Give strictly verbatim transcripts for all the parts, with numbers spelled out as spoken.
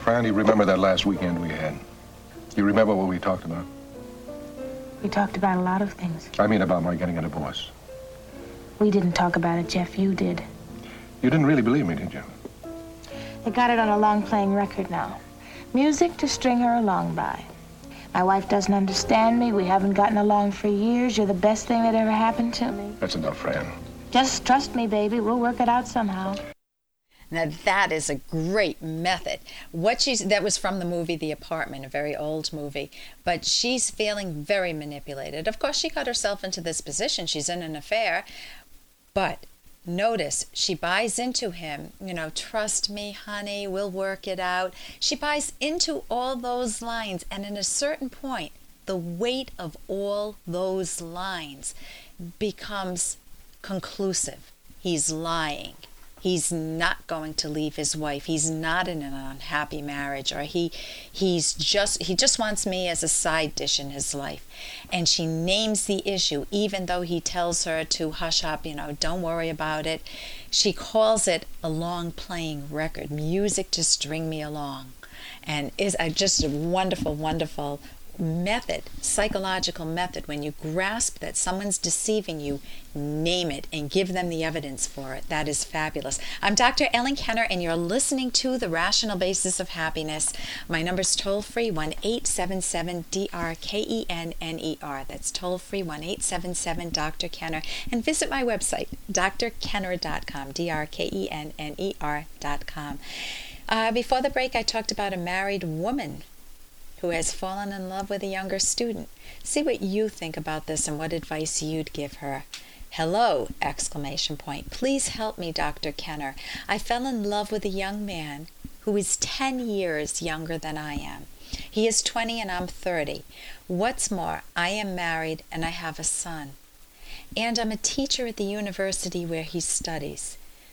Fran, you remember that last weekend we had? You remember what we talked about? We talked about a lot of things. I mean about my getting a divorce. We didn't talk about it, Jeff. You did. You didn't really believe me, did you? They got it on a long-playing record now. Music to string her along by. My wife doesn't understand me. We haven't gotten along for years. You're the best thing that ever happened to me. That's enough, Fran. Just trust me, baby. We'll work it out somehow. Now that is a great method. What she's that was from the movie The Apartment, a very old movie, but she's feeling very manipulated. Of course, she got herself into this position. She's in an affair, but notice she buys into him. You know, trust me, honey, we'll work it out. She buys into all those lines, and at a certain point, the weight of all those lines becomes conclusive. He's lying. He's not going to leave his wife. He's not in an unhappy marriage, or he he's just he just wants me as a side dish in his life. And she names the issue, even though he tells her to hush up, you know, don't worry about it. She calls it a long playing record, music to string me along. And is a, just a wonderful, wonderful method, psychological method. When you grasp that someone's deceiving you, name it and give them the evidence for it. That is fabulous. I'm Doctor Ellen Kenner, and you're listening to The Rational Basis of Happiness. My number's toll free, one eight seven seven D R K E N N E R. That's toll free, one eight seven seven Doctor Kenner. And visit my website, d r kenner dot com, D R K E N N E R dot com. Uh, before the break, I talked about a married woman who has fallen in love with a younger student. See what you think about this and what advice you'd give her. Hello! Exclamation point. Please help me, Doctor Kenner. I fell in love with a young man who is ten years younger than I am. He is twenty and I'm thirty. What's more, I am married and I have a son. And I'm a teacher at the university where he studies.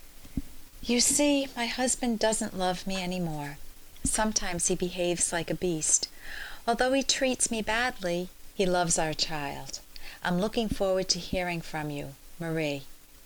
You see, my husband doesn't love me anymore. Sometimes he behaves like a beast. Although he treats me badly, he loves our child. I'm looking forward to hearing from you, Marie.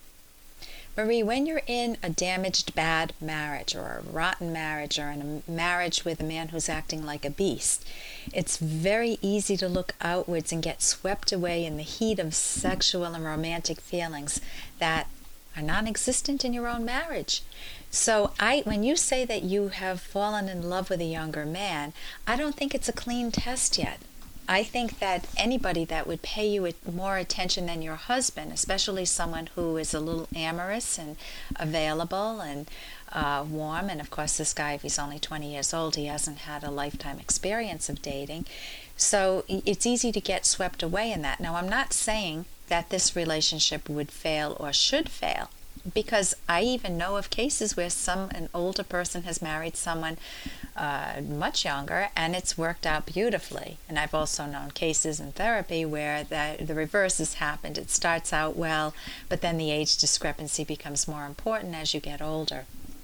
Marie, when you're in a damaged, bad marriage, or a rotten marriage, or in a marriage with a man who's acting like a beast, it's very easy to look outwards and get swept away in the heat of sexual and romantic feelings that are non-existent in your own marriage. So I, when you say that you have fallen in love with a younger man, I don't think it's a clean test yet. I think that anybody that would pay you more attention than your husband, especially someone who is a little amorous and available and uh, warm, and of course this guy, if he's only twenty years old, he hasn't had a lifetime experience of dating. So it's easy to get swept away in that. Now, I'm not saying that this relationship would fail or should fail, because I even know of cases where some an older person has married someone uh, much younger, and it's worked out beautifully. And I've also known cases in therapy where the, the reverse has happened. It starts out well, but then the age discrepancy becomes more important as you get older.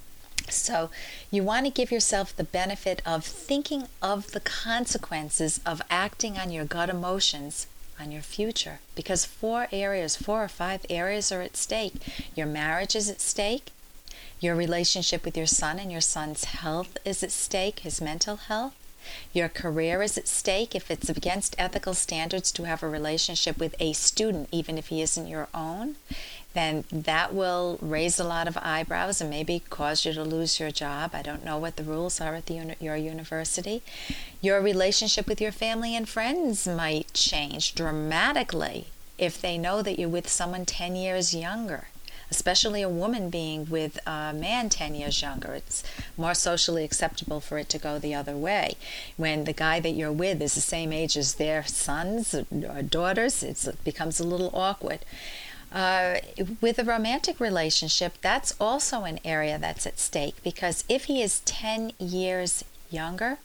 So you want to give yourself the benefit of thinking of the consequences of acting on your gut emotions on your future, because four areas, four or five areas are at stake. Your marriage is at stake. Your relationship with your son and your son's health is at stake, his mental health. Your career is at stake. If it's against ethical standards to have a relationship with a student, even if he isn't your own, then that will raise a lot of eyebrows and maybe cause you to lose your job. I don't know what the rules are at the uni- your university. Your relationship with your family and friends might change dramatically if they know that you're with someone ten years younger, especially a woman being with a man ten years younger. It's more socially acceptable for it to go the other way. When the guy that you're with is the same age as their sons or daughters, it's, it becomes a little awkward. Uh, with a romantic relationship, that's also an area that's at stake, because if he is ten years younger,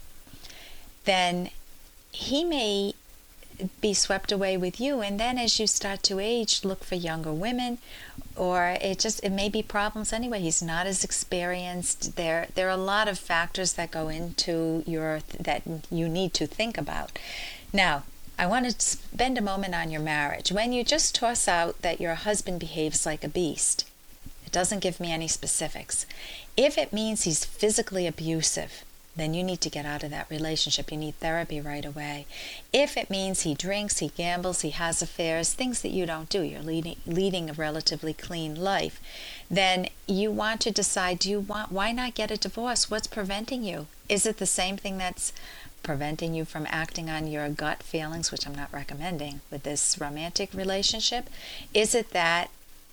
then he may be swept away with you, and then as you start to age, look for younger women, or it just it may be problems anyway. He's not as experienced. There there are a lot of factors that go into your that you need to think about. Now, I want to spend a moment on your marriage. When you just toss out that your husband behaves like a beast, it doesn't give me any specifics. If it means he's physically abusive, then you need to get out of that relationship. You need therapy right away. If it means he drinks, he gambles, he has affairs, things that you don't do, you're leading, leading a relatively clean life, then you want to decide, do you want, why not get a divorce? What's preventing you? Is it the same thing that's preventing you from acting on your gut feelings, which I'm not recommending with this romantic relationship? Is it that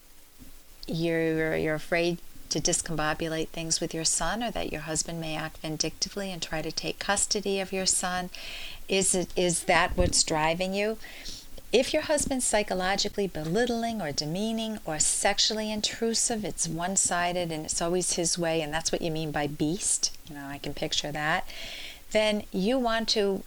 you're, you're afraid to discombobulate things with your son, or that your husband may act vindictively and try to take custody of your son? Is it is that what's driving you? If your husband's psychologically belittling or demeaning or sexually intrusive, it's one-sided and it's always his way, and that's what you mean by beast, you know, I can picture that, then you want to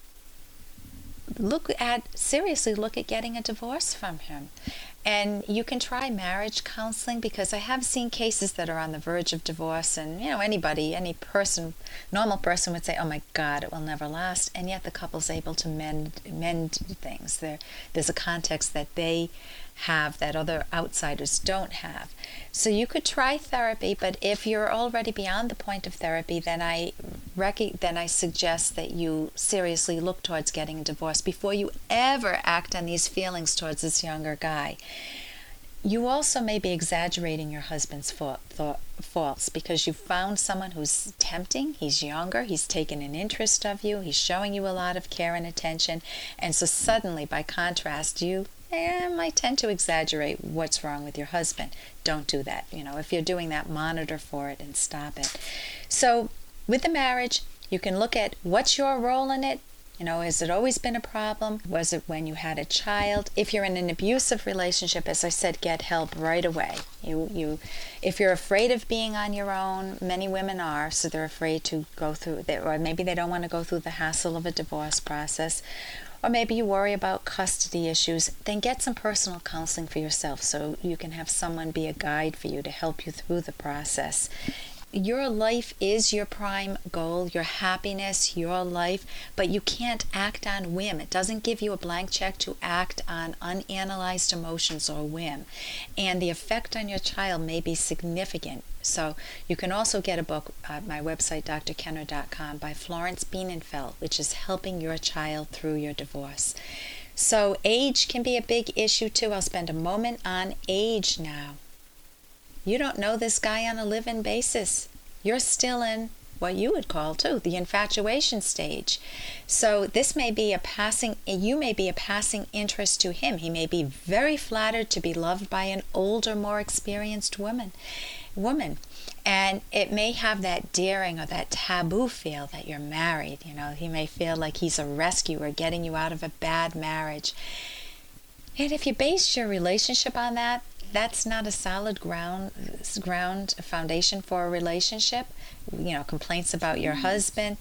look at, seriously look at getting a divorce from him. And you can try marriage counseling, because I have seen cases that are on the verge of divorce, and, you know, anybody, any person, normal person would say, oh my God, it will never last, and yet the couple's able to mend mend things. There, there's a context that they have that other outsiders don't have. So you could try therapy, but if you're already beyond the point of therapy, then I rec- then I suggest that you seriously look towards getting a divorce before you ever act on these feelings towards this younger guy. You also may be exaggerating your husband's fa- th- faults, because you found someone who's tempting, he's younger, he's taken an interest of you, he's showing you a lot of care and attention, and so suddenly, by contrast, you eh, might tend to exaggerate what's wrong with your husband. Don't do that. You know, if you're doing that, monitor for it and stop it. So with the marriage, you can look at what's your role in it. You know, has it always been a problem? Was it when you had a child? If you're in an abusive relationship, as I said, get help right away. You, you, if you're afraid of being on your own, many women are, so they're afraid to go through, or maybe they don't want to go through the hassle of a divorce process. Or maybe you worry about custody issues, then get some personal counseling for yourself so you can have someone be a guide for you to help you through the process. Your life is your prime goal, your happiness, your life, but you can't act on whim. It doesn't give you a blank check to act on unanalyzed emotions or whim. And the effect on your child may be significant. So you can also get a book at my website, d r kenner dot com, by Florence Bienenfeld, which is helping your child through your divorce. So age can be a big issue too. I'll spend a moment on age now. You don't know this guy on a live-in basis. You're still in what you would call, too, the infatuation stage. So this may be a passing, you may be a passing interest to him. He may be very flattered to be loved by an older, more experienced woman. woman. And it may have that daring or that taboo feel that you're married. You know, he may feel like he's a rescuer getting you out of a bad marriage. And if you base your relationship on that, that's not a solid ground ground foundation for a relationship. You know, complaints about your husband.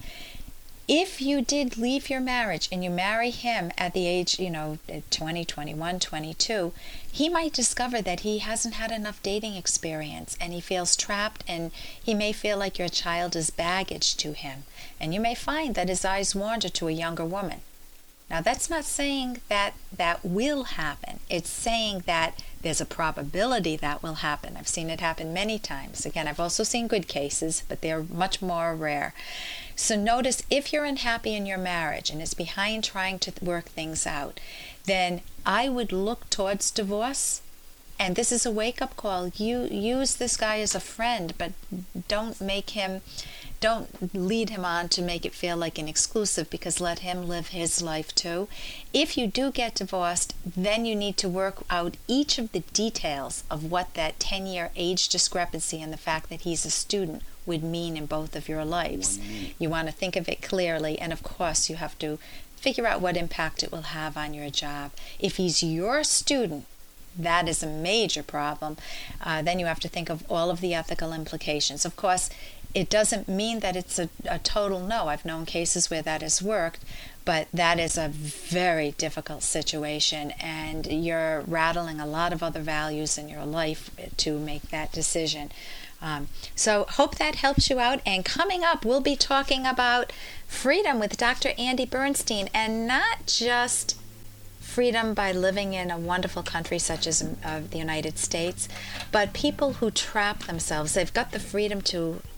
If you did leave your marriage and you marry him at the age, you know, twenty, twenty-one, twenty-two, he might discover that he hasn't had enough dating experience and he feels trapped, and he may feel like your child is baggage to him. And you may find that his eyes wander to a younger woman. Now, that's not saying that that will happen. It's saying that there's a probability that will happen. I've seen it happen many times. Again, I've also seen good cases, but they're much more rare. So notice, if you're unhappy in your marriage and it's behind trying to work things out, then I would look towards divorce. And this is a wake-up call. You use this guy as a friend, but don't make him... Don't lead him on to make it feel like an exclusive, because let him live his life too. If you do get divorced, then you need to work out each of the details of what that ten-year age discrepancy and the fact that he's a student would mean in both of your lives. You want to think of it clearly, and of course you have to figure out what impact it will have on your job. If he's your student, that is a major problem. Uh, then you have to think of all of the ethical implications. Of course, it doesn't mean that it's a, a total no. I've known cases where that has worked, but that is a very difficult situation, and you're rattling a lot of other values in your life to make that decision. Um, so hope that helps you out. And coming up, we'll be talking about freedom with Doctor Andy Bernstein, and not just freedom by living in a wonderful country such as uh, the United States, but people who trap themselves. They've got the freedom to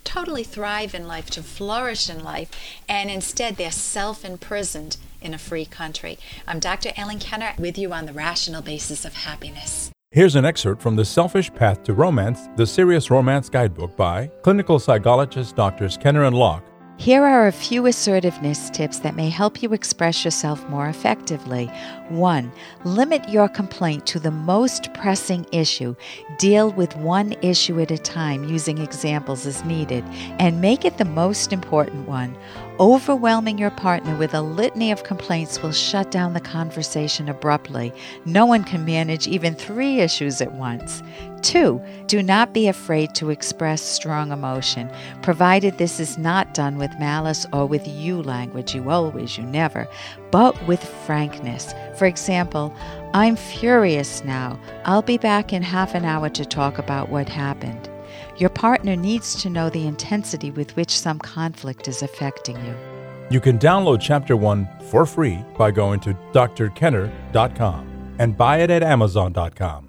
totally thrive in life, to flourish in life, and instead they're self-imprisoned in a free country. I'm Doctor Ellen Kenner with you on The Rational Basis of Happiness. Here's an excerpt from The Selfish Path to Romance, the Serious Romance Guidebook by clinical psychologists Doctors Kenner and Locke. Here are a few assertiveness tips that may help you express yourself more effectively. One, limit your complaint to the most pressing issue. Deal with one issue at a time using examples as needed, and make it the most important one. Overwhelming your partner with a litany of complaints will shut down the conversation abruptly. No one can manage even three issues at once. Two, do not be afraid to express strong emotion, provided this is not done with malice or with you language, you always, you never, but with frankness. For example, I'm furious now. I'll be back in half an hour to talk about what happened. Your partner needs to know the intensity with which some conflict is affecting you. You can download Chapter one for free by going to d r kenner dot com and buy it at amazon dot com.